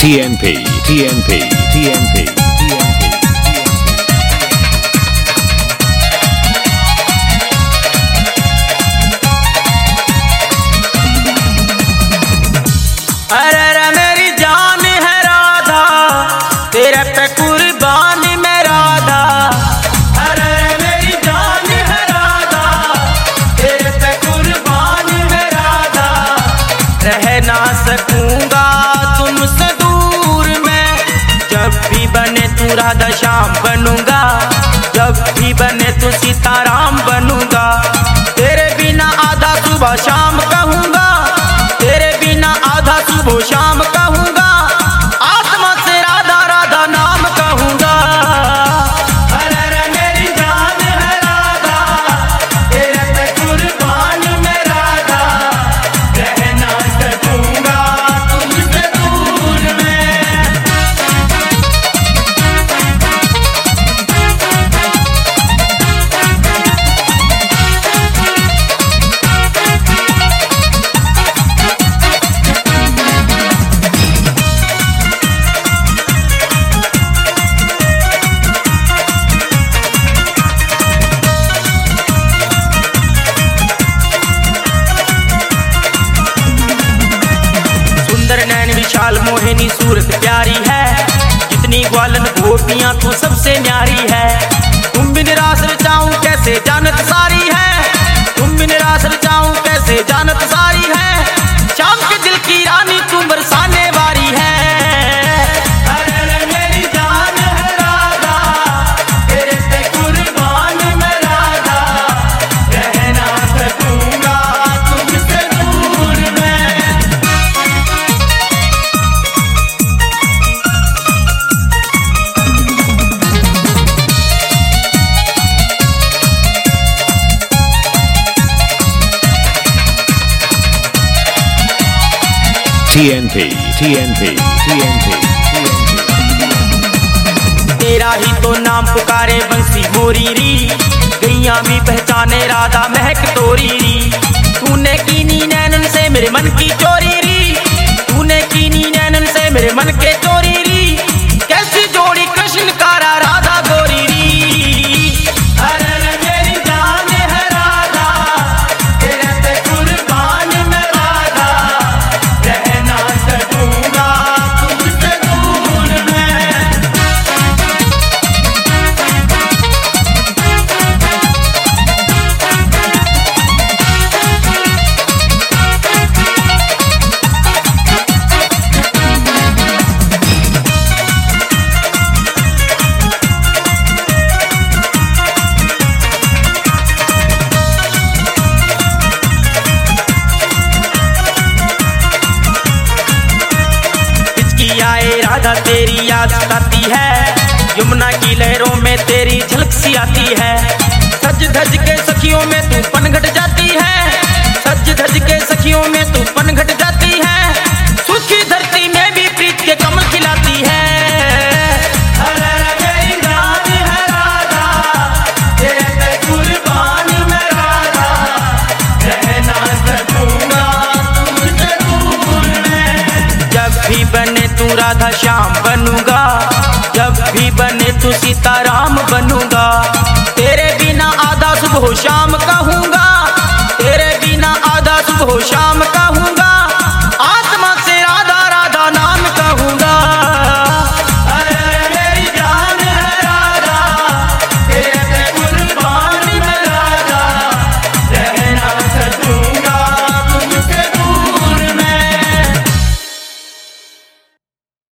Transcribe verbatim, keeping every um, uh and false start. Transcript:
T N P, T N P, T N P, T N P. अरे रे मेरी जान है राधा, तेरे पे कुर्बान मैं राधा। अरे रे मेरी जान है राधा, तेरे पे कुर्बान मैं राधा। रह ना सकूंगा तुमसे दूर मैं, जब भी बने तू राधा श्याम बनूंगा, जब भी बने तू सीताराम बनूंगा। तेरे बिना आधा सुबह शाम कहूंगा, तेरे बिना आधा सुबह शाम कहूंगा। आत्मा से राधा राधा नाम कहूंगा। अरे रे मेरी जान है राधा, तेरे पे कुर्बान मैं राधा। रह ना सकूंगा तुमसे दूर मैं। विशाल मोहिनी सूरत प्यारी है, जितनी ग्वालन गोपियां तू सबसे न्यारी है। तुम बिन रास रचाऊं कैसे जानत सारी है, तुम बिन रास रचाऊं कैसे जानत सारी है। शाम के दिल की रानी तू बरसाने वाली है। अरे रे मेरी जान है राधा, तेरे पे कुर्बान मैं राधा। रह ना सकूंगा तुमसे दूर मैं। T N P, T N P, T N P, T N P. तेरा ही तो नाम पुकारे बंसी मोरी री, गैया भी पहचाने राधा महक तोरी री। तूने कीनी नैनन से मेरे मन की चोरी री, तूने कीनी नैनन से मेरे मन के चोरी री। कैसी जोड़ी कृष्ण कारा राधा गोरी री। अरे रे मेरी जान है राधा, तेरे पे कुर्बान मैं राधा। रह ना सकूंगा तुमसे दूर मैं। आए राधा तेरी याद सताती है, यमुना की लहरों में तेरी झलक सी आती है। सज धज के सखियों में तू पनघट जाती है, सज धज के सखियों में तू पनघट जाती है। सूखी धरती में भी प्रीत के कमल खिलाती है। अरे रे मेरी जान है राधा, तेरे पे कुर्बान मैं राधा। रह ना सकूंगा तुमसे दूर मैं। जब भी बने तू राधा श्याम बनूंगा, जब भी बने तू सीताराम बनूंगा। तेरे बिना आधा सुबह शाम कहूंगा।